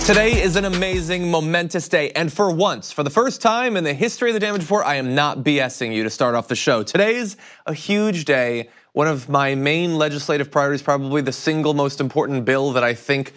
Today is an amazing, momentous day, and for once, for the first time in the history of the Damage Report, I am not BSing you to start off the show. Today's a huge day. One of my main legislative priorities, probably the single most important bill that I think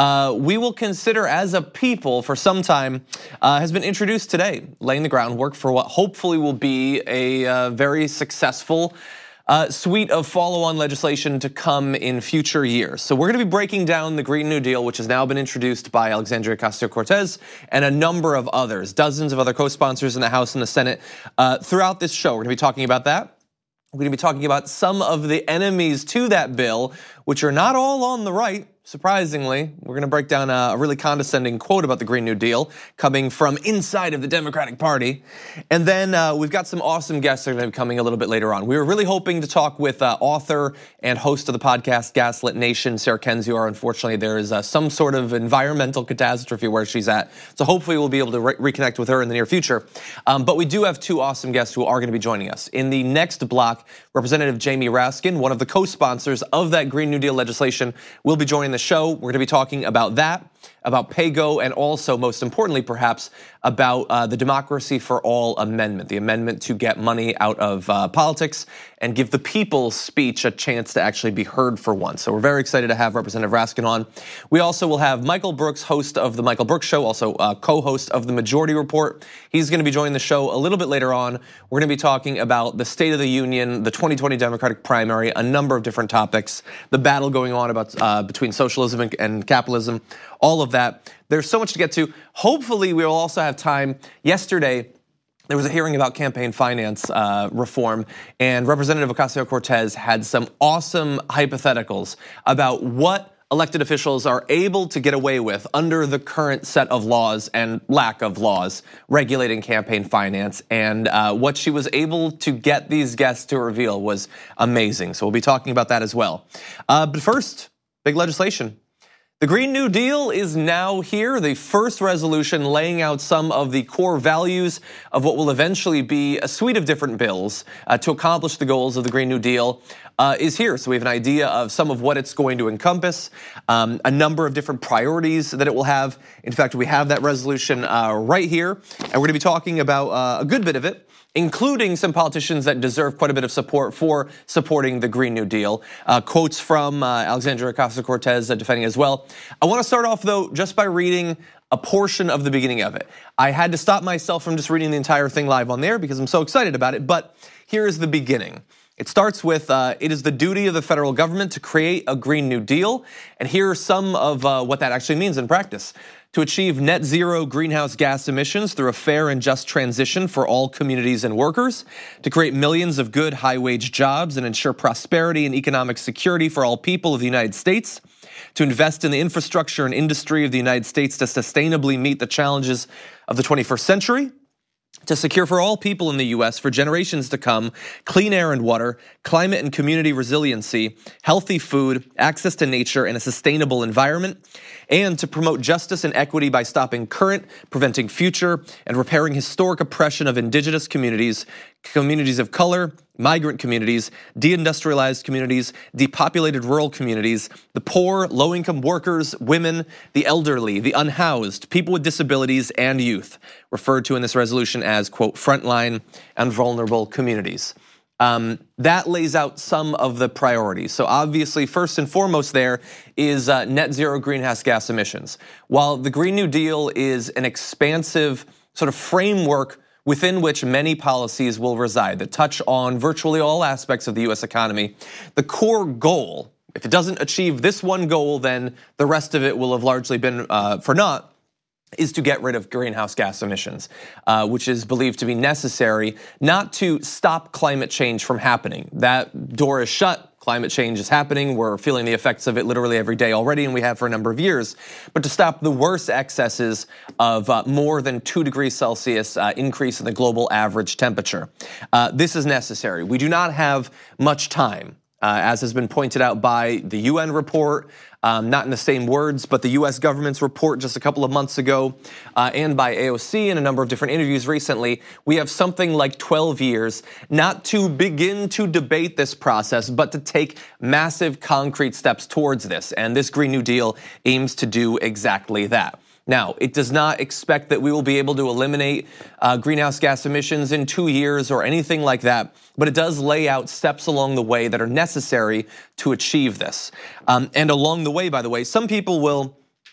we will consider as a people for some time, has been introduced today, laying the groundwork for what hopefully will be a very successful suite of follow-on legislation to come in future years. So we're going to be breaking down the Green New Deal, which has now been introduced by Alexandria Ocasio-Cortez and a number of others, dozens of other co-sponsors in the House and the Senate. Throughout this show, we're going to be talking about that. We're going to be talking about some of the enemies to that bill, which are not all on the right. Surprisingly, we're going to break down a really condescending quote about the Green New Deal coming from inside of the Democratic Party. And then we've got some awesome guests that are going to be coming a little bit later on. We were really hoping to talk with author and host of the podcast Gaslit Nation, Sarah Kendzior. Unfortunately, there is some sort of environmental catastrophe where she's at. So hopefully we'll be able to reconnect with her in the near future. But we do have two awesome guests who are going to be joining us. In the next block, Representative Jamie Raskin, one of the co-sponsors of that Green New Deal legislation, will be joining the show. We're going to be talking about that, about PAYGO, and also, most importantly, perhaps, about the Democracy for All amendment, the amendment to get money out of politics and give the people's speech a chance to actually be heard for once. So we're very excited to have Representative Raskin on. We also will have Michael Brooks, host of The Michael Brooks Show, also co-host of The Majority Report. He's going to be joining the show a little bit later on. We're going to be talking about the State of the Union, the 2020 Democratic primary, a number of different topics, the battle going on about between socialism and capitalism, all of that. There's so much to get to. Hopefully, we will also have time. Yesterday, there was a hearing about campaign finance reform, and Representative Ocasio-Cortez had some awesome hypotheticals about what elected officials are able to get away with under the current set of laws and lack of laws regulating campaign finance. And what she was able to get these guests to reveal was amazing. So we'll be talking about that as well. But first, big legislation. The Green New Deal is now here, the first resolution laying out some of the core values of what will eventually be a suite of different bills to accomplish the goals of the Green New Deal is here. So we have an idea of some of what it's going to encompass, a number of different priorities that it will have. In fact, we have that resolution right here, and we're going to be talking about a good bit of it, including some politicians that deserve quite a bit of support for supporting the Green New Deal. Quotes from Alexandria Ocasio-Cortez defending as well. I want to start off, though, just by reading a portion of the beginning of it. I had to stop myself from just reading the entire thing live on there because I'm so excited about it, but here is the beginning. It starts with, it is the duty of the federal government to create a Green New Deal, and here are some of what that actually means in practice. To achieve net zero greenhouse gas emissions through a fair and just transition for all communities and workers, to create millions of good high-wage jobs and ensure prosperity and economic security for all people of the United States, to invest in the infrastructure and industry of the United States to sustainably meet the challenges of the 21st century, to secure for all people in the U.S. for generations to come clean air and water, climate and community resiliency, healthy food, access to nature, and a sustainable environment, and to promote justice and equity by stopping current, preventing future, and repairing historic oppression of indigenous communities, communities of color, migrant communities, deindustrialized communities, depopulated rural communities, the poor, low-income workers, women, the elderly, the unhoused, people with disabilities, and youth, referred to in this resolution as, quote, frontline and vulnerable communities. That lays out some of the priorities. So obviously, first and foremost there is net zero greenhouse gas emissions. While the Green New Deal is an expansive sort of framework within which many policies will reside that touch on virtually all aspects of the U.S. economy, the core goal, if it doesn't achieve this one goal, then the rest of it will have largely been for naught, is to get rid of greenhouse gas emissions, which is believed to be necessary not to stop climate change from happening. That door is shut. Climate change is happening. We're feeling the effects of it literally every day already, and we have for a number of years. But to stop the worst excesses of more than 2 degrees Celsius increase in the global average temperature. This is necessary. We do not have much time. As has been pointed out by the UN report, not in the same words, but the US government's report just a couple of months ago, and by AOC in a number of different interviews recently, we have something like 12 years, not to begin to debate this process, but to take massive concrete steps towards this. And this Green New Deal aims to do exactly that. Now, it does not expect that we will be able to eliminate greenhouse gas emissions in 2 years or anything like that, but it does lay out steps along the way that are necessary to achieve this. And along the way, by the way, some people will...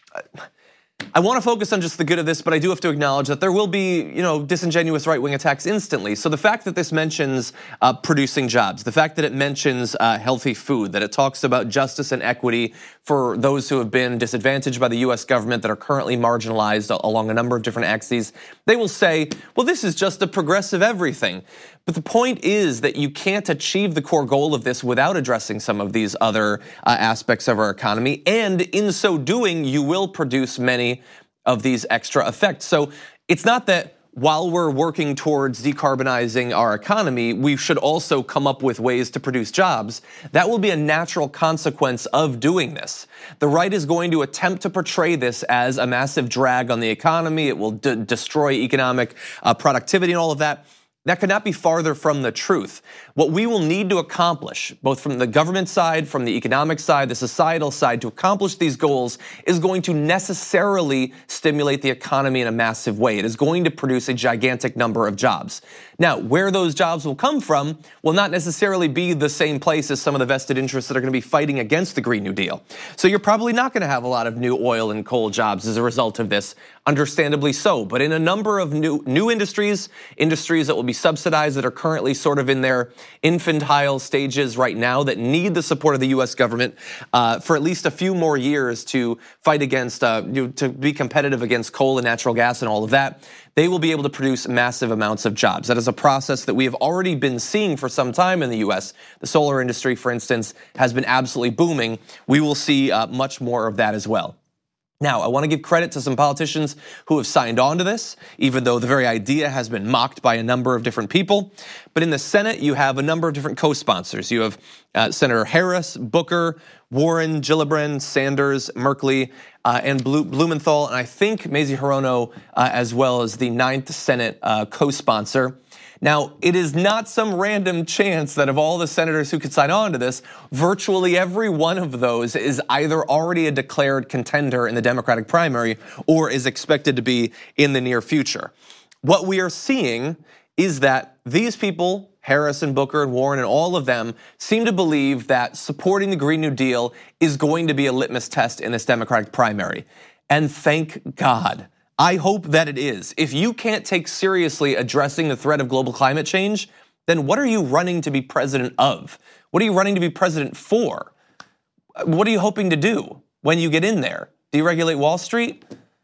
I want to focus on just the good of this, but I do have to acknowledge that there will be, disingenuous right-wing attacks instantly. So the fact that this mentions producing jobs, the fact that it mentions healthy food, that it talks about justice and equity for those who have been disadvantaged by the US government, that are currently marginalized along a number of different axes, they will say, well, this is just a progressive everything. But the point is that you can't achieve the core goal of this without addressing some of these other aspects of our economy. And in so doing, you will produce many of these extra effects. So it's not that while we're working towards decarbonizing our economy, we should also come up with ways to produce jobs. That will be a natural consequence of doing this. The right is going to attempt to portray this as a massive drag on the economy. It will destroy economic productivity and all of that. That could not be farther from the truth. What we will need to accomplish, both from the government side, from the economic side, the societal side, to accomplish these goals is going to necessarily stimulate the economy in a massive way. It is going to produce a gigantic number of jobs. Now, where those jobs will come from will not necessarily be the same place as some of the vested interests that are going to be fighting against the Green New Deal. So you're probably not going to have a lot of new oil and coal jobs as a result of this, understandably so. But in a number of new industries that will be subsidized, that are currently sort of in their infantile stages right now, that need the support of the US government for at least a few more years to fight against, to be competitive against coal and natural gas and all of that, they will be able to produce massive amounts of jobs. That is a process that we have already been seeing for some time in the US. The solar industry, for instance, has been absolutely booming. We will see much more of that as well. Now, I want to give credit to some politicians who have signed on to this, even though the very idea has been mocked by a number of different people. But in the Senate, you have a number of different co-sponsors. You have Senator Harris, Booker, Warren, Gillibrand, Sanders, Merkley, and Blumenthal, and I think Mazie Hirono as well as the 9th Senate co-sponsor. Now, it is not some random chance that of all the senators who could sign on to this, virtually every one of those is either already a declared contender in the Democratic primary or is expected to be in the near future. What we are seeing is that these people, Harris and Booker and Warren and all of them, seem to believe that supporting the Green New Deal is going to be a litmus test in this Democratic primary. And thank God. I hope that it is. If you can't take seriously addressing the threat of global climate change, then what are you running to be president of? What are you running to be president for? What are you hoping to do when you get in there? Deregulate Wall Street?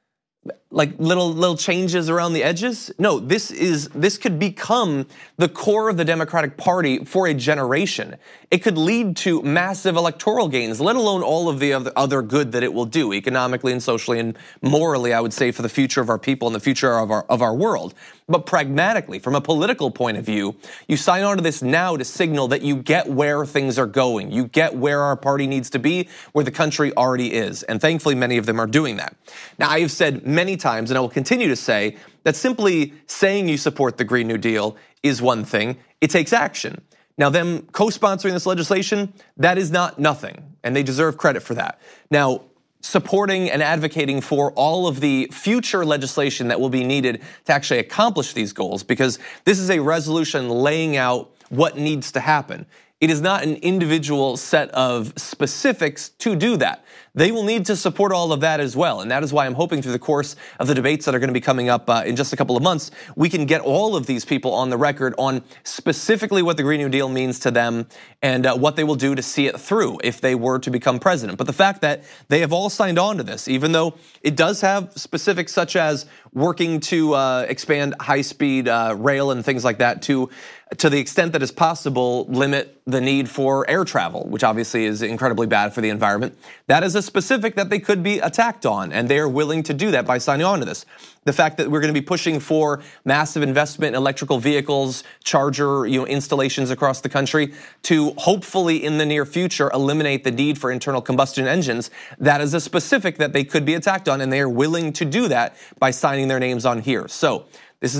Like little changes around the edges? No, this could become the core of the Democratic Party for a generation. It could lead to massive electoral gains, let alone all of the other good that it will do economically and socially and morally, I would say, for the future of our people and the future of our world. But pragmatically, from a political point of view, you sign on to this now to signal that you get where things are going. You get where our party needs to be, where the country already is. And thankfully, many of them are doing that. Now, I have said many times, and I will continue to say, that simply saying you support the Green New Deal is one thing. It takes action. Now, them co-sponsoring this legislation, that is not nothing, and they deserve credit for that. Now, supporting and advocating for all of the future legislation that will be needed to actually accomplish these goals, because this is a resolution laying out what needs to happen. It is not an individual set of specifics to do that. They will need to support all of that as well. And that is why I'm hoping through the course of the debates that are going to be coming up in just a couple of months, we can get all of these people on the record on specifically what the Green New Deal means to them and what they will do to see it through if they were to become president. But the fact that they have all signed on to this, even though it does have specifics such as working to expand high-speed rail and things like that to the extent that is possible, limit the need for air travel, which obviously is incredibly bad for the environment. That is a specific that they could be attacked on, and they are willing to do that by signing on to this. The fact that we're going to be pushing for massive investment in electrical vehicles, charger installations across the country to hopefully in the near future eliminate the need for internal combustion engines, that is a specific that they could be attacked on, and they are willing to do that by signing their names on here. So this is not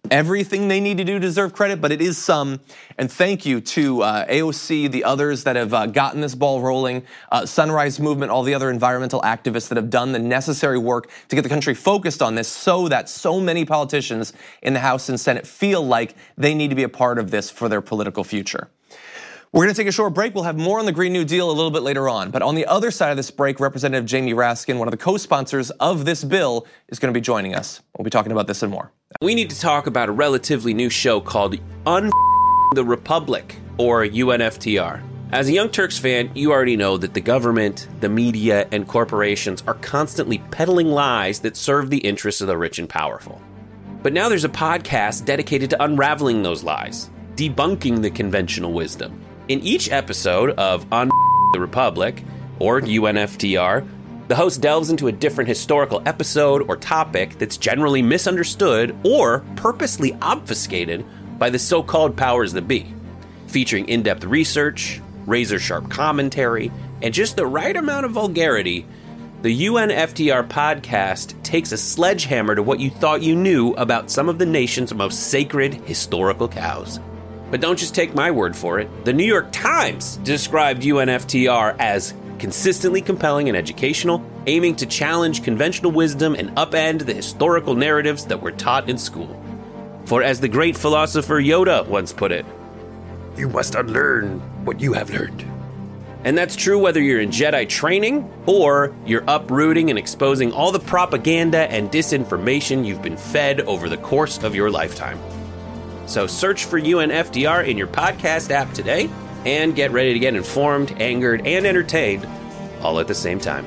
everything they need to do to deserve credit, but it is some. And thank you to AOC, the others that have gotten this ball rolling, Sunrise Movement, all the other environmental activists that have done the necessary work to get the country focused on this so that so many politicians in the House and Senate feel like they need to be a part of this for their political future. We're going to take a short break. We'll have more on the Green New Deal a little bit later on. But on the other side of this break, Representative Jamie Raskin, one of the co-sponsors of this bill, is going to be joining us. We'll be talking about this and more. We need to talk about a relatively new show called the Republic, or UNFTR. As a Young Turks fan, you already know that the government, the media, and corporations are constantly peddling lies that serve the interests of the rich and powerful. But now there's a podcast dedicated to unraveling those lies, debunking the conventional wisdom. In each episode of On the Republic, or UNFTR, the host delves into a different historical episode or topic that's generally misunderstood or purposely obfuscated by the so-called powers that be, featuring in-depth research, razor-sharp commentary, and just the right amount of vulgarity. The UNFTR podcast takes a sledgehammer to what you thought you knew about some of the nation's most sacred historical cows. But don't just take my word for it. The New York Times described UNFTR as consistently compelling and educational, aiming to challenge conventional wisdom and upend the historical narratives that were taught in school. For as the great philosopher Yoda once put it, you must unlearn what you have learned. And that's true whether you're in Jedi training or you're uprooting and exposing all the propaganda and disinformation you've been fed over the course of your lifetime. So search for UNFTR in your podcast app today and get ready to get informed, angered, and entertained all at the same time.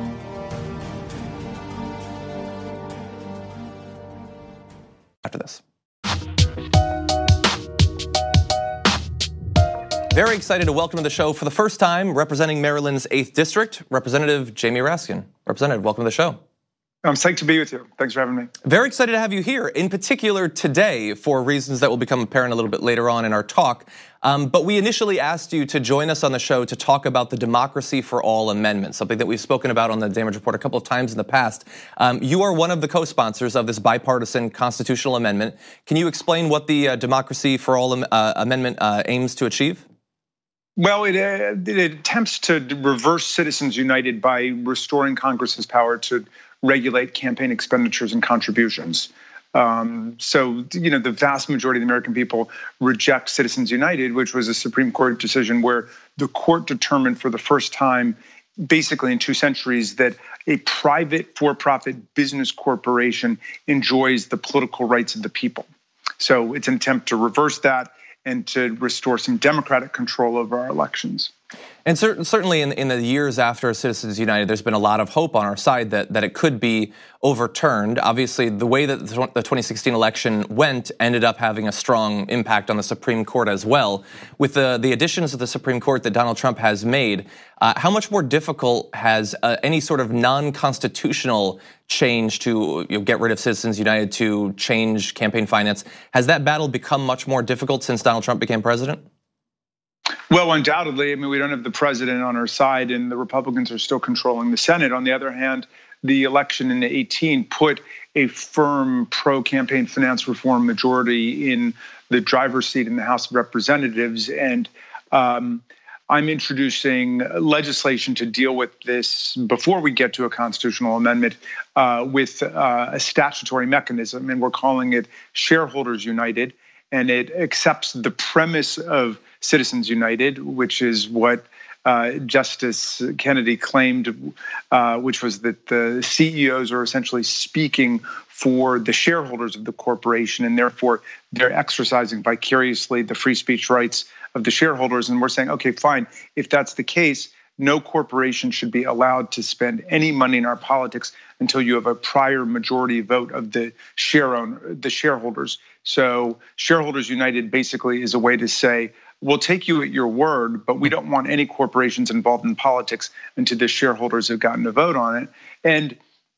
After this. Very excited to welcome to the show for the first time, representing Maryland's 8th District, Representative Jamie Raskin. Representative, welcome to the show. I'm psyched to be with you. Thanks for having me. Very excited to have you here, in particular today, for reasons that will become apparent a little bit later on in our talk. But we initially asked you to join us on the show to talk about the Democracy for All Amendment, something that we've spoken about on the Damage Report a couple of times in the past. You are one of the co-sponsors of this bipartisan constitutional amendment. Can you explain what the Democracy for All Amendment aims to achieve? Well, it attempts to reverse Citizens United by restoring Congress's power to regulate campaign expenditures and contributions. So, the vast majority of the American people reject Citizens United, which was a Supreme Court decision where the court determined for the first time, basically in 2 centuries, that a private for-profit business corporation enjoys the political rights of the people. So it's an attempt to reverse that and to restore some democratic control over our elections. And certainly in the years after Citizens United, there's been a lot of hope on our side that it could be overturned. Obviously, the way that the 2016 election went ended up having a strong impact on the Supreme Court as well. With the additions to the Supreme Court that Donald Trump has made, how much more difficult has any sort of non-constitutional change to get rid of Citizens United, to change campaign finance, has that battle become much more difficult since Donald Trump became president? Well, undoubtedly. I mean, we don't have the president on our side, and the Republicans are still controlling the Senate. On the other hand, the election in 2018 put a firm pro-campaign finance reform majority in the driver's seat in the House of Representatives. And I'm introducing legislation to deal with this before we get to a constitutional amendment with a statutory mechanism, and we're calling it Shareholders United. And it accepts the premise of Citizens United, which is what Justice Kennedy claimed, which was that the CEOs are essentially speaking for the shareholders of the corporation, and therefore they're exercising vicariously the free speech rights of the shareholders. And we're saying, okay, fine, if that's the case, no corporation should be allowed to spend any money in our politics until you have a prior majority vote of the shareholders. So Shareholders United basically is a way to say, we'll take you at your word, but we don't want any corporations involved in politics until the shareholders have gotten a vote on it. And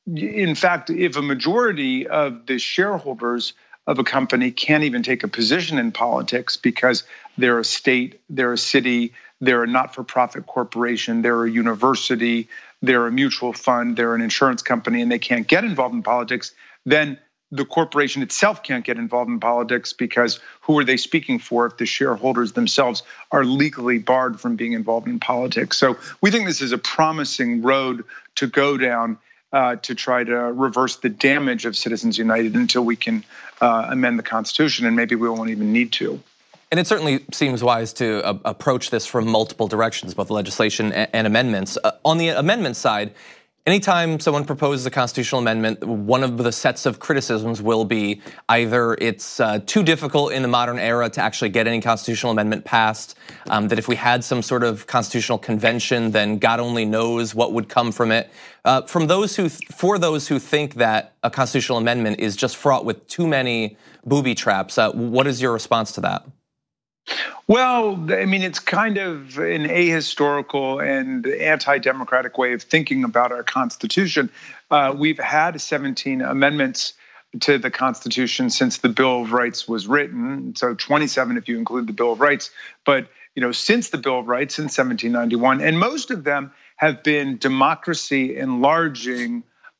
in fact, if a majority of the shareholders of a company can't even take a position in politics because they're a state, they're a city, they're a not-for-profit corporation, they're a university, they're a mutual fund, they're an insurance company, and they can't get involved in politics, then the corporation itself can't get involved in politics because who are they speaking for if the shareholders themselves are legally barred from being involved in politics? So we think this is a promising road to go down to try to reverse the damage of Citizens United until we can amend the Constitution, and maybe we won't even need to. And it certainly seems wise to approach this from multiple directions, both legislation and amendments. On the amendment side, anytime someone proposes a constitutional amendment, one of the sets of criticisms will be either it's too difficult in the modern era to actually get any constitutional amendment passed, that if we had some sort of constitutional convention, then God only knows what would come from it. For those who think that a constitutional amendment is just fraught with too many booby traps, what is your response to that? Well, I mean, it's kind of an ahistorical and anti-democratic way of thinking about our Constitution. We've had 17 amendments to the Constitution since the Bill of Rights was written, so 27 if you include the Bill of Rights. But since the Bill of Rights in 1791, and most of them have been democracy enlarging,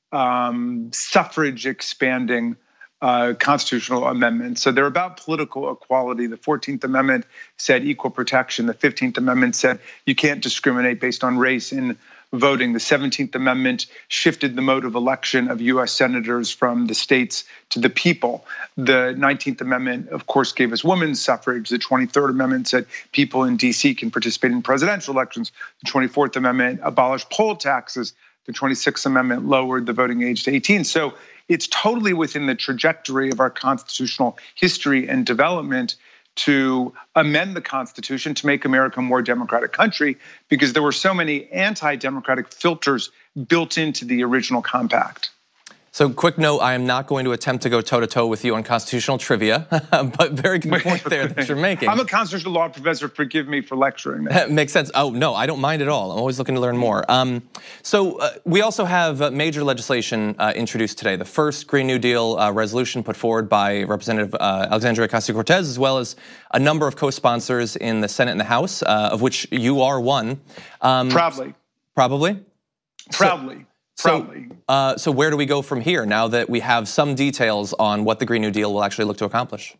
suffrage expanding constitutional amendments. So they're about political equality. The 14th Amendment said equal protection. The 15th Amendment said you can't discriminate based on race in voting. The 17th Amendment shifted the mode of election of US senators from the states to the people. The 19th Amendment, of course, gave us women's suffrage. The 23rd Amendment said people in DC can participate in presidential elections. The 24th Amendment abolished poll taxes. The 26th Amendment lowered the voting age to 18. So it's totally within the trajectory of our constitutional history and development to amend the Constitution to make America a more democratic country, because there were so many anti-democratic filters built into the original compact. So quick note, I am not going to attempt to go toe-to-toe with you on constitutional trivia, but very good point there that you're making. I'm a constitutional law professor, forgive me for lecturing. Makes sense. Oh, no, I don't mind at all. I'm always looking to learn more. So we also have major legislation introduced today. The first Green New Deal resolution put forward by Representative Alexandria Ocasio-Cortez, as well as a number of co-sponsors in the Senate and the House, of which you are one. Proudly. Probably? Proudly. So where do we go from here now that we have some details on what the Green New Deal will actually look to accomplish?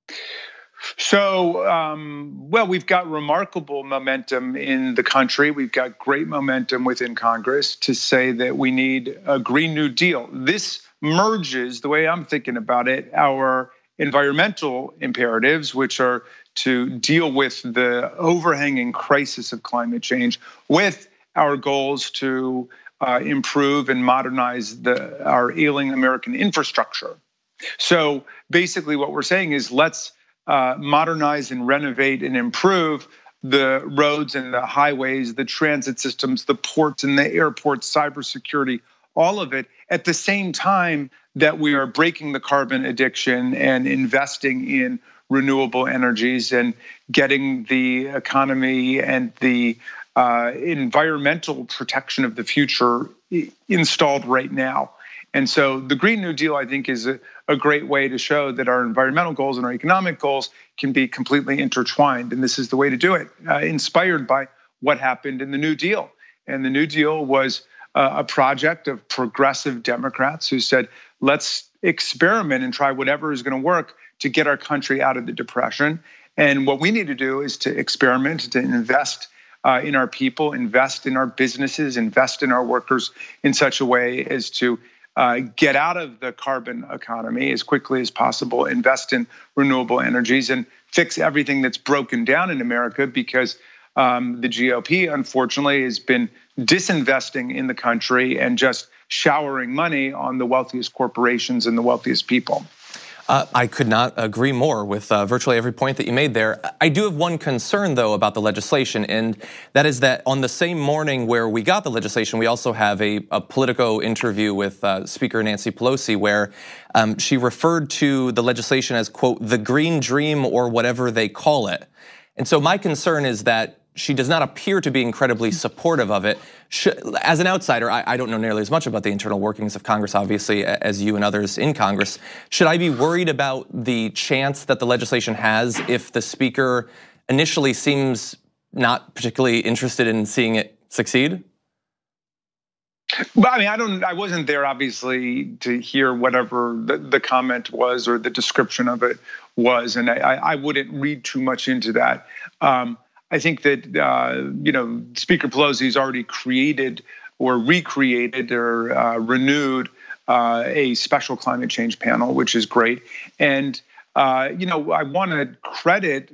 So, well, we've got remarkable momentum in the country. We've got great momentum within Congress to say that we need a Green New Deal. This merges, the way I'm thinking about it, our environmental imperatives, which are to deal with the overhanging crisis of climate change, with our goals to improve and modernize our ailing American infrastructure. So basically what we're saying is let's modernize and renovate and improve the roads and the highways, the transit systems, the ports and the airports, cybersecurity, all of it, at the same time that we are breaking the carbon addiction and investing in renewable energies and getting the economy and the environmental protection of the future installed right now. And so the Green New Deal, I think, is a great way to show that our environmental goals and our economic goals can be completely intertwined. And this is the way to do it, inspired by what happened in the New Deal. And the New Deal was a project of progressive Democrats who said, let's experiment and try whatever is going to work to get our country out of the Depression. And what we need to do is to experiment, to invest in our people, invest in our businesses, invest in our workers in such a way as to get out of the carbon economy as quickly as possible, invest in renewable energies, and fix everything that's broken down in America, because the GOP, unfortunately, has been disinvesting in the country and just showering money on the wealthiest corporations and the wealthiest people. I could not agree more with virtually every point that you made there. I do have one concern, though, about the legislation, and that is that on the same morning where we got the legislation, we also have a Politico interview with Speaker Nancy Pelosi, where she referred to the legislation as, quote, the green dream or whatever they call it. And so my concern is that she does not appear to be incredibly supportive of it. As an outsider, I don't know nearly as much about the internal workings of Congress, obviously, as you and others in Congress. Should I be worried about the chance that the legislation has if the speaker initially seems not particularly interested in seeing it succeed? Well, I mean, I wasn't there obviously to hear whatever the comment was or the description of it was, and I wouldn't read too much into that. I think that Speaker Pelosi's already created or recreated or renewed a special climate change panel, which is great. And I want to credit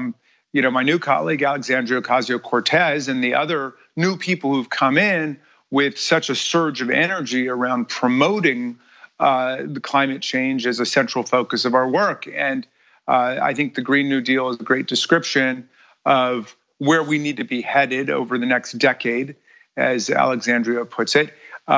my new colleague Alexandria Ocasio-Cortez and the other new people who've come in with such a surge of energy around promoting the climate change as a central focus of our work. And I think the Green New Deal is a great description of where we need to be headed over the next decade, as Alexandria puts it.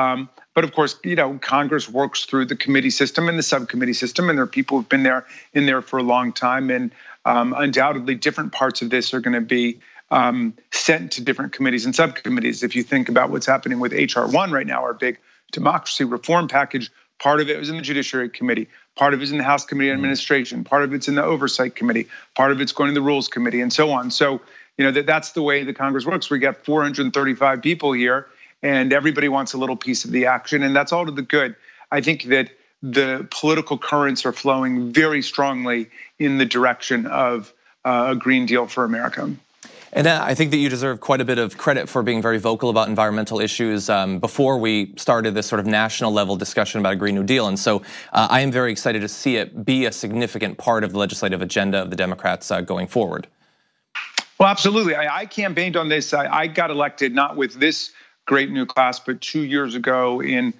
But of course, Congress works through the committee system and the subcommittee system, and there are people who've been in there for a long time. And undoubtedly, different parts of this are going to be sent to different committees and subcommittees. If you think about what's happening with HR 1 right now, our big democracy reform package, part of it was in the Judiciary Committee, part of it is in the House Committee on Administration, part of it's in the Oversight Committee, part of it's going to the Rules Committee, and so on. So, that's the way the Congress works. We got 435 people here, and everybody wants a little piece of the action, and that's all to the good. I think that the political currents are flowing very strongly in the direction of a Green Deal for America. And I think that you deserve quite a bit of credit for being very vocal about environmental issues before we started this sort of national level discussion about a Green New Deal. And so I am very excited to see it be a significant part of the legislative agenda of the Democrats going forward. Well, absolutely. I campaigned on this. I got elected not with this great new class, but 2 years ago in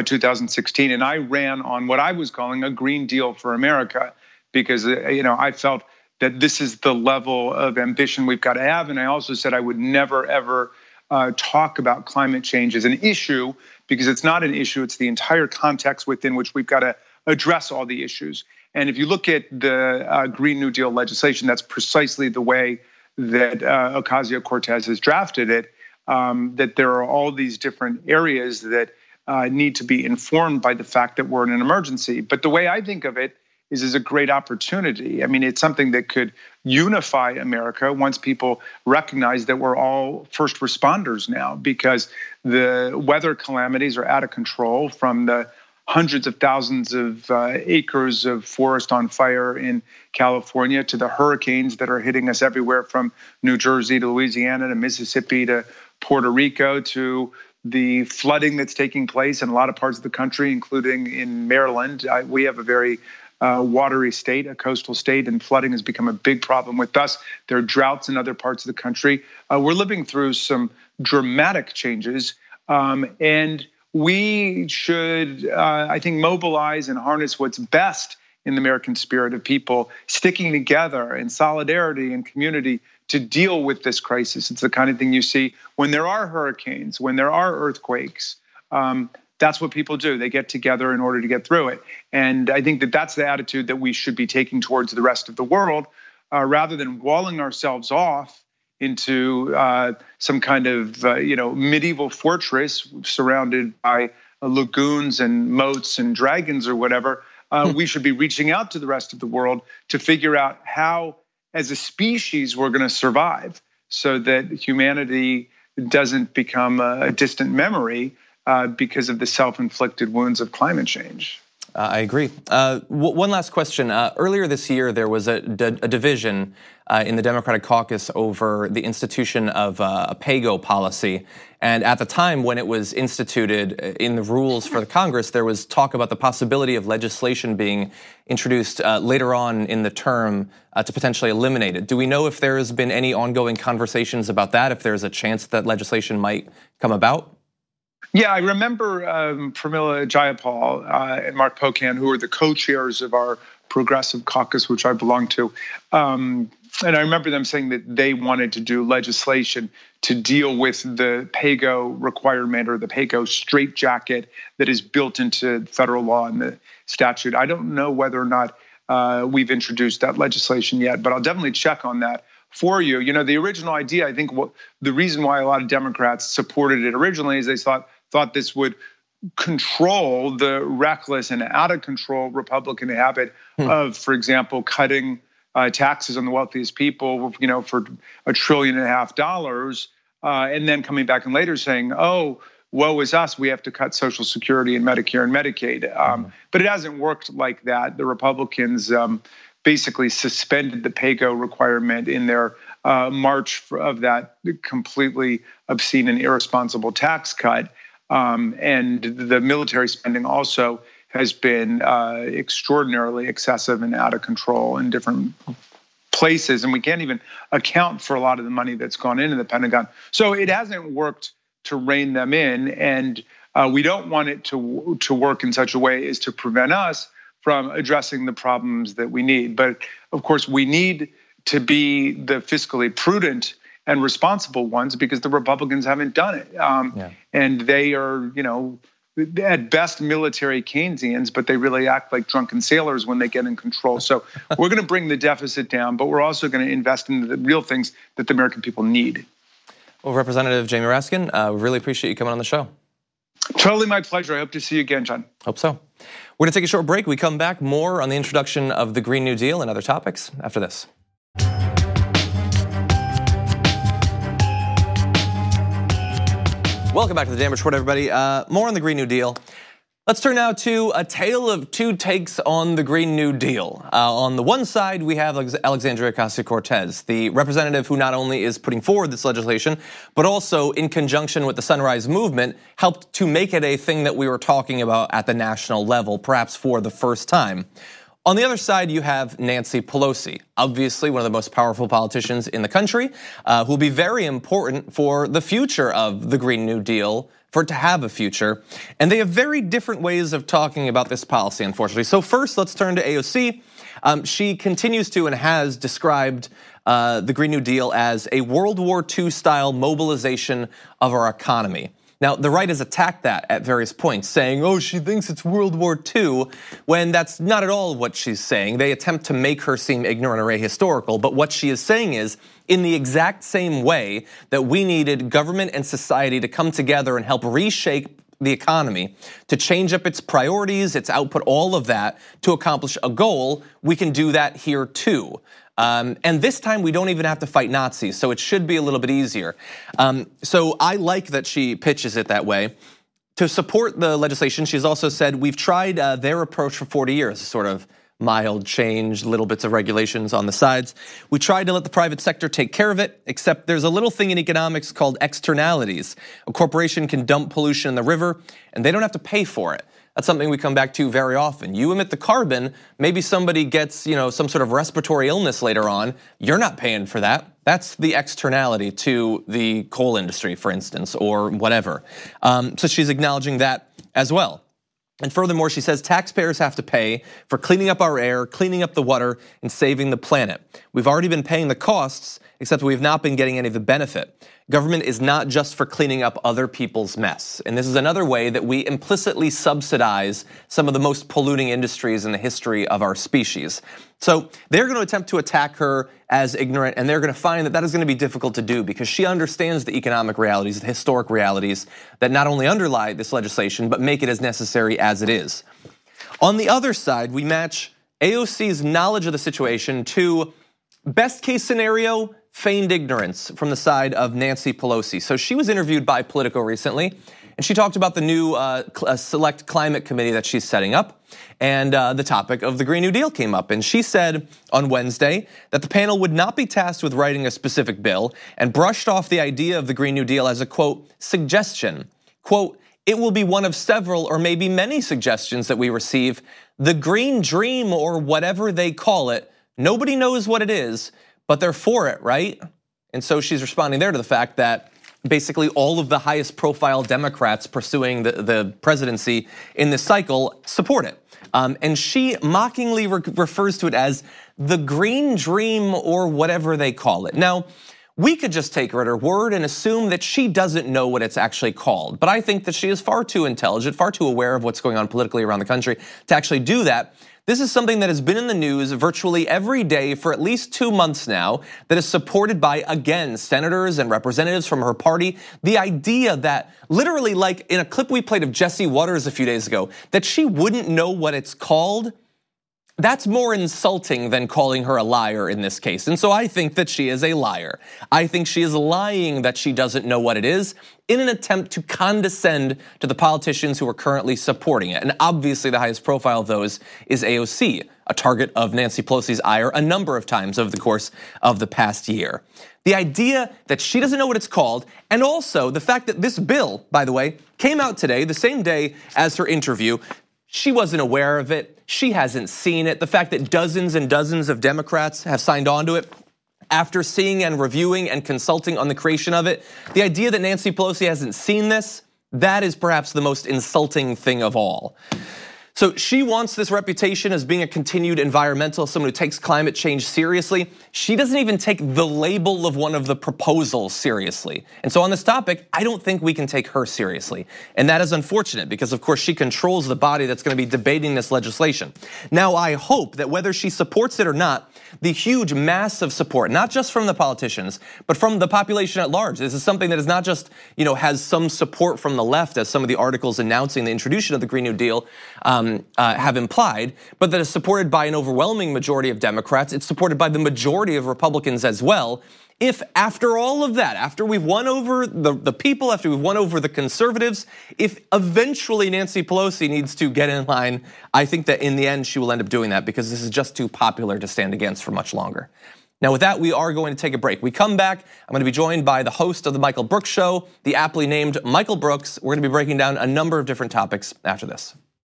2016. And I ran on what I was calling a Green Deal for America, because I felt that this is the level of ambition we've got to have. And I also said I would never, ever talk about climate change as an issue, because it's not an issue. It's the entire context within which we've got to address all the issues. And if you look at the Green New Deal legislation, that's precisely the way that Ocasio-Cortez has drafted it, that there are all these different areas that need to be informed by the fact that we're in an emergency. But the way I think of it is a great opportunity. I mean, it's something that could unify America once people recognize that we're all first responders now, because the weather calamities are out of control, from the hundreds of thousands of acres of forest on fire in California to the hurricanes that are hitting us everywhere from New Jersey to Louisiana to Mississippi to Puerto Rico, to the flooding that's taking place in a lot of parts of the country, including in Maryland. We have a very watery state, a coastal state, and flooding has become a big problem with us. There are droughts in other parts of the country. We're living through some dramatic changes, and we should, I think, mobilize and harness what's best in the American spirit of people sticking together in solidarity and community to deal with this crisis. It's the kind of thing you see when there are hurricanes, when there are earthquakes. That's what people do. They get together in order to get through it. And I think that that's the attitude that we should be taking towards the rest of the world, rather than walling ourselves off into some kind of medieval fortress surrounded by lagoons and moats and dragons or whatever. We should be reaching out to the rest of the world to figure out how, as a species, we're going to survive, so that humanity doesn't become a distant memory because of the self-inflicted wounds of climate change. I agree. One last question. Earlier this year, there was a division in the Democratic caucus over the institution of a PAYGO policy. And at the time when it was instituted in the rules for the Congress, there was talk about the possibility of legislation being introduced later on in the term to potentially eliminate it. Do we know if there has been any ongoing conversations about that, if there's a chance that legislation might come about? Yeah, I remember Pramila Jayapal and Mark Pocan, who are the co-chairs of our Progressive Caucus, which I belong to. And I remember them saying that they wanted to do legislation to deal with the PAYGO requirement, or the PAYGO straitjacket that is built into federal law and the statute. I don't know whether or not we've introduced that legislation yet, but I'll definitely check on that for you. You know, the original idea, I think the reason why a lot of Democrats supported it originally is they thought this would control the reckless and out of control Republican habit of, for example, cutting taxes on the wealthiest people, for $1.5 trillion, and then coming back and later saying, oh, woe is us, we have to cut Social Security and Medicare and Medicaid. But it hasn't worked like that. The Republicans basically suspended the pay-go requirement in their march of that completely obscene and irresponsible tax cut. And the military spending also has been extraordinarily excessive and out of control in different places. And we can't even account for a lot of the money that's gone into the Pentagon. So it hasn't worked to rein them in. And we don't want it to work in such a way as to prevent us from addressing the problems that we need. But of course, we need to be the fiscally prudent and responsible ones because the Republicans haven't done it. And they are, at best military Keynesians, but they really act like drunken sailors when they get in control. So we're going to bring the deficit down, but we're also going to invest in the real things that the American people need. Well, Representative Jamie Raskin, we really appreciate you coming on the show. Totally my pleasure. I hope to see you again, John. Hope so. We're going to take a short break. We come back more on the introduction of the Green New Deal and other topics after this. Welcome back to the Damage Report, everybody. More on the Green New Deal. Let's turn now to a tale of two takes on the Green New Deal. On the one side, we have Alexandria Ocasio-Cortez, the representative who not only is putting forward this legislation, but also in conjunction with the Sunrise Movement, helped to make it a thing that we were talking about at the national level, perhaps for the first time. On the other side, you have Nancy Pelosi, obviously one of the most powerful politicians in the country, who will be very important for the future of the Green New Deal, for it to have a future. And they have very different ways of talking about this policy, unfortunately. So first, let's turn to AOC. She continues to and has described the Green New Deal as a World War II style mobilization of our economy. Now, the right has attacked that at various points, saying, oh, she thinks it's World War II, when that's not at all what she's saying. They attempt to make her seem ignorant or ahistorical, but what she is saying is, in the exact same way that we needed government and society to come together and help reshape the economy, to change up its priorities, its output, all of that, to accomplish a goal, we can do that here too. And this time we don't even have to fight Nazis, so it should be a little bit easier. So I like that she pitches it that way. To support the legislation, she's also said, we've tried their approach for 40 years, sort of mild change, little bits of regulations on the sides. We tried to let the private sector take care of it, except there's a little thing in economics called externalities. A corporation can dump pollution in the river, and they don't have to pay for it. That's something we come back to very often. You emit the carbon, maybe somebody gets, some sort of respiratory illness later on. You're not paying for that. That's the externality to the coal industry, for instance, or whatever. So she's acknowledging that as well. And furthermore, she says taxpayers have to pay for cleaning up our air, cleaning up the water, and saving the planet. We've already been paying the costs, except we've not been getting any of the benefit. Government is not just for cleaning up other people's mess. And this is another way that we implicitly subsidize some of the most polluting industries in the history of our species. So they're going to attempt to attack her as ignorant, and they're going to find that that is going to be difficult to do because she understands the economic realities, the historic realities that not only underlie this legislation, but make it as necessary as it is. On the other side, we match AOC's knowledge of the situation to best case scenario, feigned ignorance from the side of Nancy Pelosi. So she was interviewed by Politico recently, and she talked about the new select climate committee that she's setting up, and the topic of the Green New Deal came up. And she said on Wednesday that the panel would not be tasked with writing a specific bill and brushed off the idea of the Green New Deal as a, quote, suggestion. Quote, it will be one of several or maybe many suggestions that we receive. The Green Dream, or whatever they call it, nobody knows what it is, but they're for it, right? And so she's responding there to the fact that basically all of the highest profile Democrats pursuing the presidency in this cycle support it. And she mockingly refers to it as the Green Dream, or whatever they call it. Now, we could just take her at her word and assume that she doesn't know what it's actually called. But I think that she is far too intelligent, far too aware of what's going on politically around the country to actually do that. This is something that has been in the news virtually every day for at least 2 months now, that is supported by, again, senators and representatives from her party. The idea that, literally like in a clip we played of Jesse Waters a few days ago, that she wouldn't know what it's called, That's more insulting than calling her a liar in this case. And so I think that she is a liar. I think she is lying that she doesn't know what it is in an attempt to condescend to the politicians who are currently supporting it. And obviously the highest profile of those is AOC, a target of Nancy Pelosi's ire a number of times over the course of the past year. The idea that she doesn't know what it's called, and also the fact that this bill, by the way, came out today, the same day as her interview. She wasn't aware of it. She hasn't seen it. The fact that dozens and dozens of Democrats have signed on to it after seeing and reviewing and consulting on the creation of it. The idea that Nancy Pelosi hasn't seen this, that is perhaps the most insulting thing of all. So she wants this reputation as being a continued environmentalist, someone who takes climate change seriously. She doesn't even take the label of one of the proposals seriously. And so on this topic, I don't think we can take her seriously. And that is unfortunate because, of course, she controls the body that's going to be debating this legislation. Now, I hope that whether she supports it or not, the huge massive support, not just from the politicians, but from the population at large. This is something that is not just, has some support from the left, as some of the articles announcing the introduction of the Green New Deal have implied, but that is supported by an overwhelming majority of Democrats. It's supported by the majority of Republicans as well. If after all of that, after we've won over the people, after we've won over the conservatives, if eventually Nancy Pelosi needs to get in line, I think that in the end she will end up doing that because this is just too popular to stand against for much longer. Now with that, we are going to take a break. We come back, I'm going to be joined by the host of the Michael Brooks Show, the aptly named Michael Brooks. We're going to be breaking down a number of different topics after this.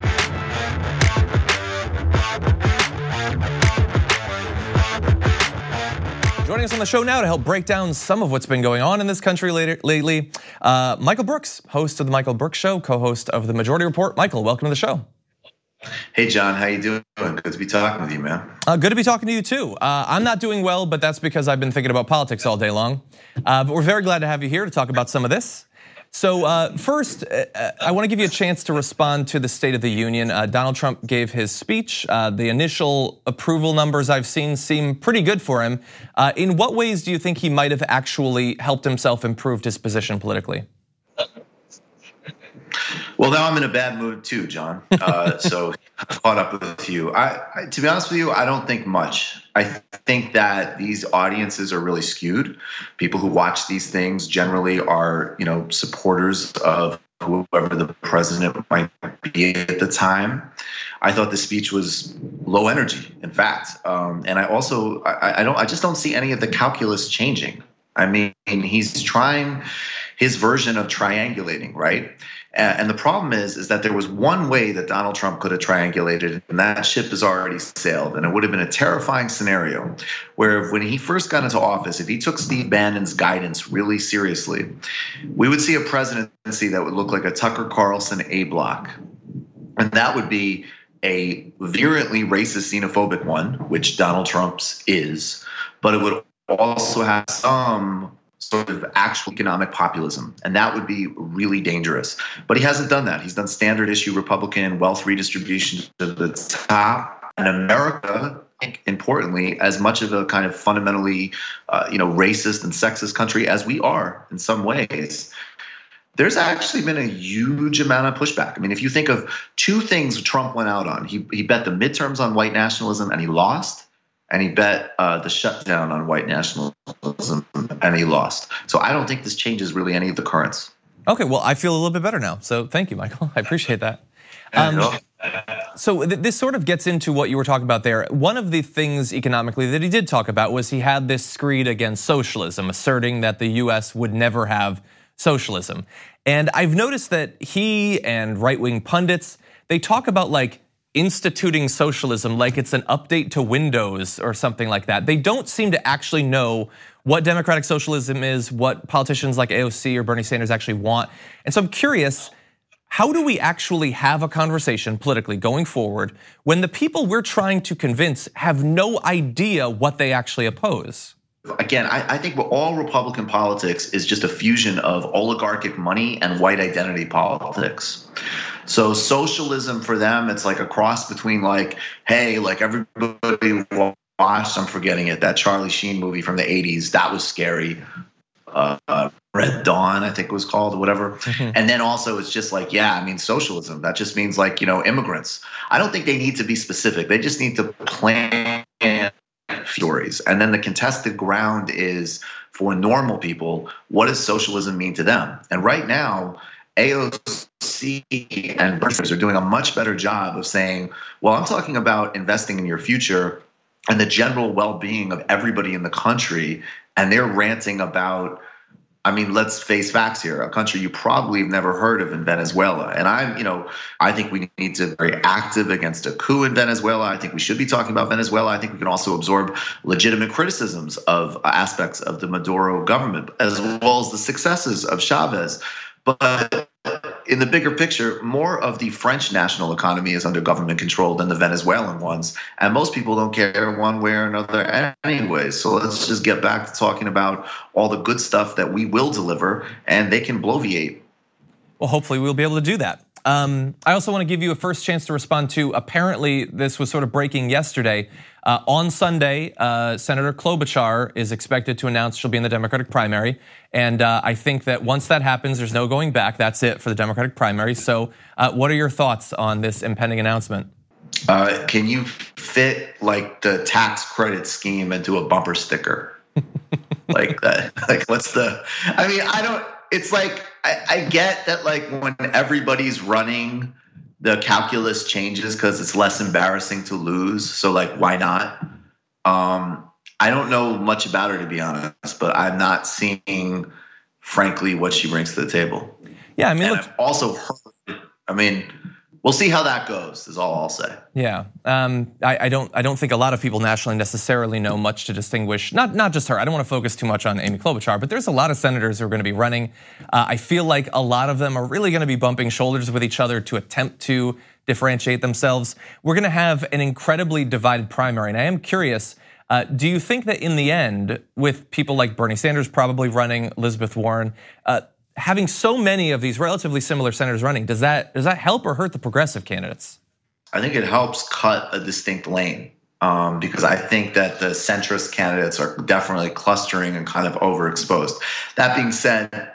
Joining us on the show now to help break down some of what's been going on in this country lately, Michael Brooks, host of the Michael Brooks Show, co-host of the Majority Report. Michael, welcome to the show. Hey, John, how you doing? Good to be talking with you, man. Good to be talking to you too. I'm not doing well, but that's because I've been thinking about politics all day long. But we're very glad to have you here to talk about some of this. So first, I want to give you a chance to respond to the State of the Union. Donald Trump gave his speech. The initial approval numbers I've seen seem pretty good for him. In what ways do you think he might have actually helped himself improve his position politically? Well, now I'm in a bad mood too, John. So I've caught up with you. To be honest with you, I don't think much. I think that these audiences are really skewed. People who watch these things generally are, supporters of whoever the president might be at the time. I thought the speech was low energy, in fact, and I just don't see any of the calculus changing. I mean, he's trying his version of triangulating, right? And the problem is that there was one way that Donald Trump could have triangulated, and that ship has already sailed. And it would have been a terrifying scenario where when he first got into office, if he took Steve Bannon's guidance really seriously, we would see a presidency that would look like a Tucker Carlson A block. And that would be a virulently racist, xenophobic one, which Donald Trump's is, but it would also have some sort of actual economic populism, and that would be really dangerous. But he hasn't done that. He's done standard issue Republican wealth redistribution to the top. And America, I think, importantly, as much of a kind of fundamentally, racist and sexist country as we are in some ways, there's actually been a huge amount of pushback. I mean, if you think of two things Trump went out on, he bet the midterms on white nationalism and he lost. And he bet the shutdown on white nationalism, and he lost. So I don't think this changes really any of the currents. Okay, well, I feel a little bit better now. So thank you, Michael. I appreciate that. So this sort of gets into what you were talking about there. One of the things economically that he did talk about was he had this screed against socialism, asserting that the US would never have socialism. And I've noticed that he and right-wing pundits, they talk about instituting socialism like it's an update to Windows or something like that. They don't seem to actually know what democratic socialism is, what politicians like AOC or Bernie Sanders actually want. And so I'm curious, how do we actually have a conversation politically going forward when the people we're trying to convince have no idea what they actually oppose? Again, I think all Republican politics is just a fusion of oligarchic money and white identity politics. So socialism for them, it's like a cross between everybody watched, I'm forgetting it, that Charlie Sheen movie from the 80s, that was scary. Red Dawn, I think it was called, or whatever. And then also it's just like, yeah, I mean, socialism, that just means like, immigrants. I don't think they need to be specific. They just need to plan stories. And then the contested ground is for normal people, what does socialism mean to them? And right now, AOC and Bernie are doing a much better job of saying, well, I'm talking about investing in your future and the general well-being of everybody in the country. And they're ranting about, I mean, let's face facts here, a country you probably have never heard of in Venezuela. And I think we need to be very active against a coup in Venezuela. I think we should be talking about Venezuela. I think we can also absorb legitimate criticisms of aspects of the Maduro government, as well as the successes of Chavez. But in the bigger picture, more of the French national economy is under government control than the Venezuelan ones. And most people don't care one way or another anyway. So let's just get back to talking about all the good stuff that we will deliver, and they can bloviate. Well, hopefully we'll be able to do that. I also want to give you a first chance to respond to, apparently this was sort of breaking yesterday. On Sunday, Senator Klobuchar is expected to announce she'll be in the Democratic primary. And I think that once that happens, there's no going back. That's it for the Democratic primary. So what are your thoughts on this impending announcement? Can you fit like the tax credit scheme into a bumper sticker? Like that? Like what's the, I mean, it's like, I get that like when everybody's running, the calculus changes because it's less embarrassing to lose. So like, why not? I don't know much about her, to be honest, but I'm not seeing, frankly, what she brings to the table. Yeah, I mean, I've also heard, we'll see how that goes, is all I'll say. Yeah, I don't think a lot of people nationally necessarily know much to distinguish, not just her. I don't want to focus too much on Amy Klobuchar, but there's a lot of senators who are going to be running. I feel like a lot of them are really going to be bumping shoulders with each other to attempt to differentiate themselves. We're going to have an incredibly divided primary, and I am curious, do you think that in the end, with people like Bernie Sanders probably running, Elizabeth Warren, having so many of these relatively similar senators running, does that help or hurt the progressive candidates? I think it helps cut a distinct lane because I think that the centrist candidates are definitely clustering and kind of overexposed. That being said,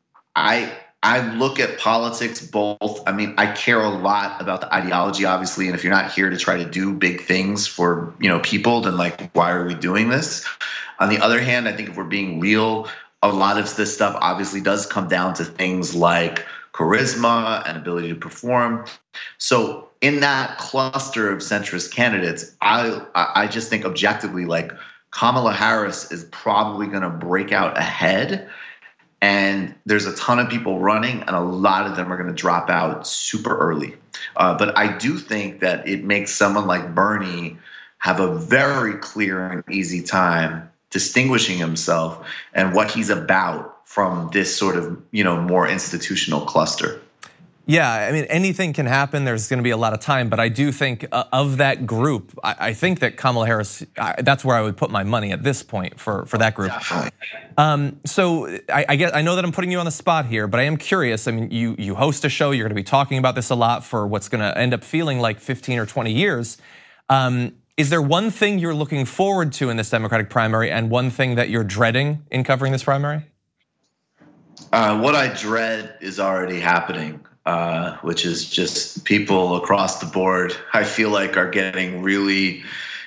I look at politics both. I mean, I care a lot about the ideology, obviously, and if you're not here to try to do big things for people, then like, why are we doing this? On the other hand, I think if we're being real, a lot of this stuff obviously does come down to things like charisma and ability to perform. So in that cluster of centrist candidates, I just think objectively, like Kamala Harris is probably going to break out ahead. And there's a ton of people running, and a lot of them are going to drop out super early. But I do think that it makes someone like Bernie have a very clear and easy time distinguishing himself and what he's about from this sort of, more institutional cluster. Yeah, I mean, anything can happen. There's going to be a lot of time, but I do think of that group, I think that Kamala Harris, that's where I would put my money at this point for that group. So I know that I'm putting you on the spot here, but I am curious. I mean, you host a show, you're going to be talking about this a lot for what's going to end up feeling like 15 or 20 years. Is there one thing you're looking forward to in this Democratic primary and one thing that you're dreading in covering this primary? What I dread is already happening. Which is just people across the board, I feel like are getting really,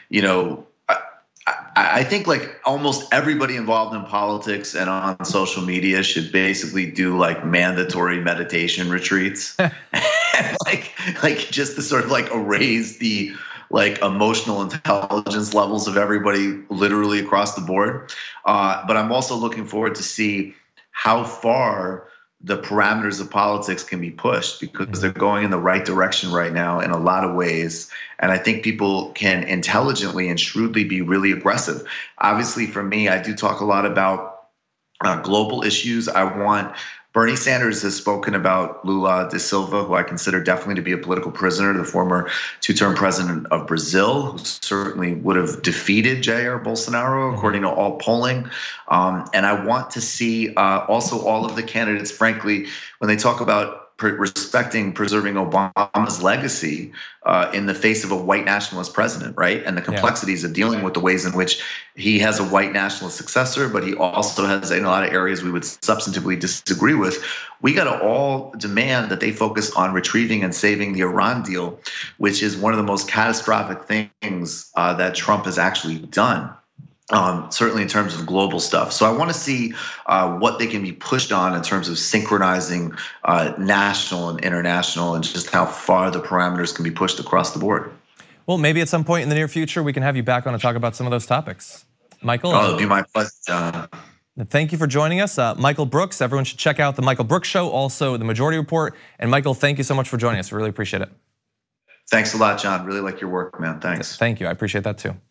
I think like almost everybody involved in politics and on social media should basically do like mandatory meditation retreats. And like just to sort of like erase the like emotional intelligence levels of everybody literally across the board. But I'm also looking forward to see how far the parameters of politics can be pushed, because they're going in the right direction right now in a lot of ways. And I think people can intelligently and shrewdly be really aggressive. Obviously, for me, I do talk a lot about global issues. Bernie Sanders has spoken about Lula da Silva, who I consider definitely to be a political prisoner, the former two-term president of Brazil, who certainly would have defeated Jair Bolsonaro, according to all polling. And I want to see also all of the candidates, frankly, when they talk about respecting, preserving Obama's legacy in the face of a white nationalist president, right? And the complexities of dealing with the ways in which he has a white nationalist successor, but he also has, in a lot of areas we would substantively disagree with. We got to all demand that they focus on retrieving and saving the Iran deal, which is one of the most catastrophic things that Trump has actually done. Certainly in terms of global stuff. So I want to see what they can be pushed on in terms of synchronizing national and international, and just how far the parameters can be pushed across the board. Well, maybe at some point in the near future, we can have you back on to talk about some of those topics. Michael? Oh, it'll be my pleasure, John. Thank you for joining us. Michael Brooks, everyone should check out The Michael Brooks Show, also The Majority Report. And Michael, thank you so much for joining us. We really appreciate it. Thanks a lot, John. Really like your work, man. Thanks. Thank you. I appreciate that too.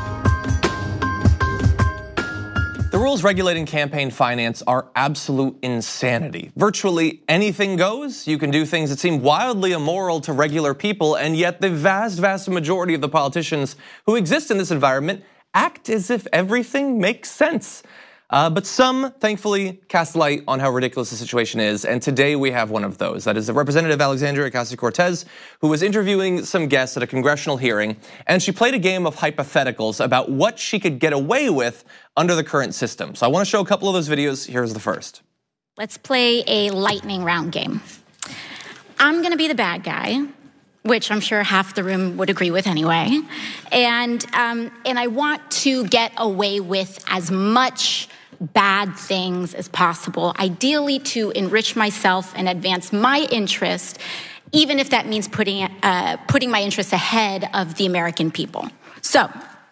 The rules regulating campaign finance are absolute insanity. Virtually anything goes. You can do things that seem wildly immoral to regular people, and yet the vast majority of the politicians who exist in this environment act as if everything makes sense. But some, thankfully, cast light on how ridiculous the situation is, and today we have one of those. That is Representative Alexandria Ocasio-Cortez, who was interviewing some guests at a congressional hearing, and she played a game of hypotheticals about what she could get away with under the current system. So I want to show a couple of those videos. Here's the first. Let's play a lightning round game. I'm going to be the bad guy, which I'm sure half the room would agree with anyway, and I want to get away with as much bad things as possible, ideally to enrich myself and advance my interest, even if that means putting my interests ahead of the American people. So,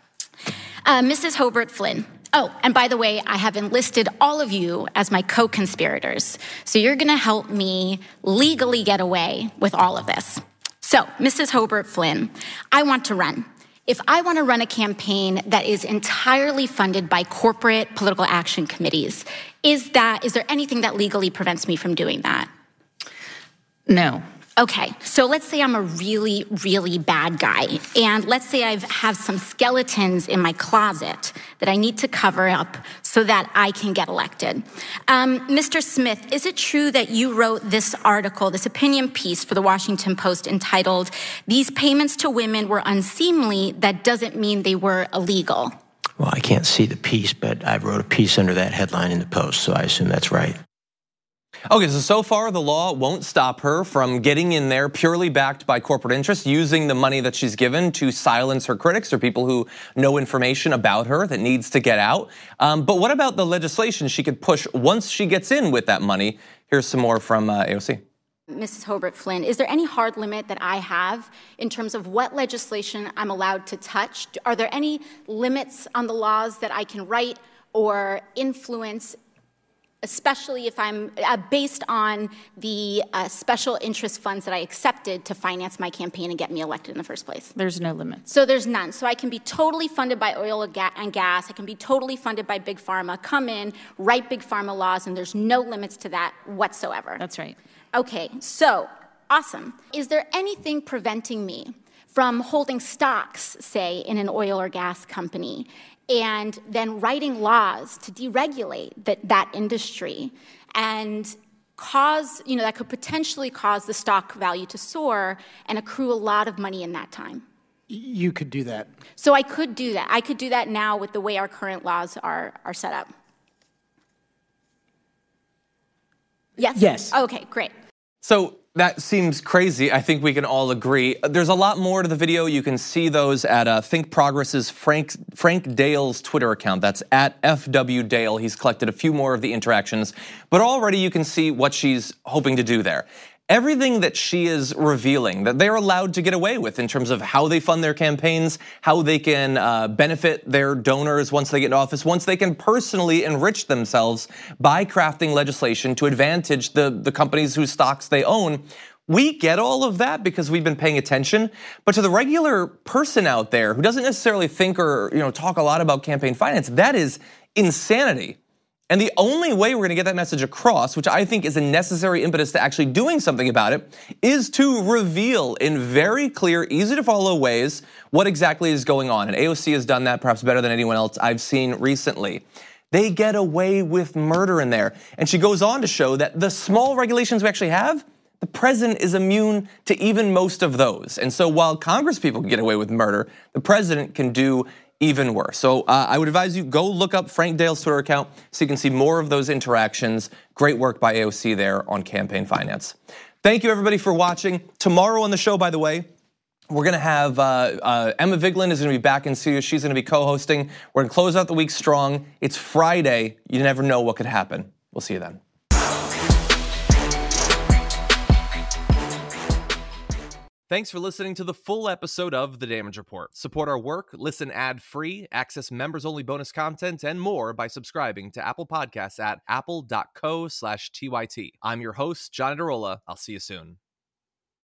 Mrs. Hobart Flynn. Oh, and by the way, I have enlisted all of you as my co-conspirators. So you're going to help me legally get away with all of this. So, Mrs. Hobart Flynn, I want to run. If I want to run a campaign that is entirely funded by corporate political action committees, is there anything that legally prevents me from doing that? No. Okay, so let's say I'm a really, really bad guy, and let's say I have some skeletons in my closet that I need to cover up so that I can get elected. Mr. Smith, is it true that you wrote this article, this opinion piece for the Washington Post entitled, "These payments to women were unseemly, that doesn't mean they were illegal"? Well, I can't see the piece, but I wrote a piece under that headline in the Post, so I assume that's right. Okay, so far the law won't stop her from getting in there purely backed by corporate interests, using the money that she's given to silence her critics or people who know information about her that needs to get out. But what about the legislation she could push once she gets in with that money? Here's some more from AOC. Mrs. Hobart Flynn, is there any hard limit that I have in terms of what legislation I'm allowed to touch? Are there any limits on the laws that I can write or influence, especially if I'm based on the special interest funds that I accepted to finance my campaign and get me elected in the first place? There's no limit. So there's none. So I can be totally funded by oil and gas. I can be totally funded by Big Pharma, come in, write Big Pharma laws, and there's no limits to that whatsoever. That's right. Okay, so awesome. Is there anything preventing me from holding stocks, say, in an oil or gas company, and then writing laws to deregulate that industry and cause, that could potentially cause the stock value to soar and accrue a lot of money in that time? You could do that. So I could do that. I could do that now with the way our current laws are set up. Yes? Yes. Okay, great. So that seems crazy. I think we can all agree. There's a lot more to the video. You can see those at Think Progress's Frank Dale's Twitter account. That's at FW Dale. He's collected a few more of the interactions, but already you can see what she's hoping to do there. Everything that she is revealing that they're allowed to get away with in terms of how they fund their campaigns, how they can benefit their donors once they get in office, once they can personally enrich themselves by crafting legislation to advantage the companies whose stocks they own. We get all of that because we've been paying attention, but to the regular person out there who doesn't necessarily think or talk a lot about campaign finance, that is insanity. And the only way we're gonna get that message across, which I think is a necessary impetus to actually doing something about it, is to reveal in very clear, easy to follow ways what exactly is going on. And AOC has done that perhaps better than anyone else I've seen recently. They get away with murder in there. And she goes on to show that the small regulations we actually have, The president is immune to even most of those. And so while Congress people can get away with murder, the president can do even worse. So I would advise you go look up Frank Dale's Twitter account so you can see more of those interactions. Great work by AOC there on campaign finance. Thank you everybody for watching. Tomorrow on the show, by the way, we're going to have Emma Vigeland is going to be back in studio. She's going to be co-hosting. We're going to close out the week strong. It's Friday. You never know what could happen. We'll see you then. Thanks for listening to the full episode of The Damage Report. Support our work, listen ad-free, access members-only bonus content, and more by subscribing to Apple Podcasts at apple.co/TYT. I'm your host, John Adarola. I'll see you soon.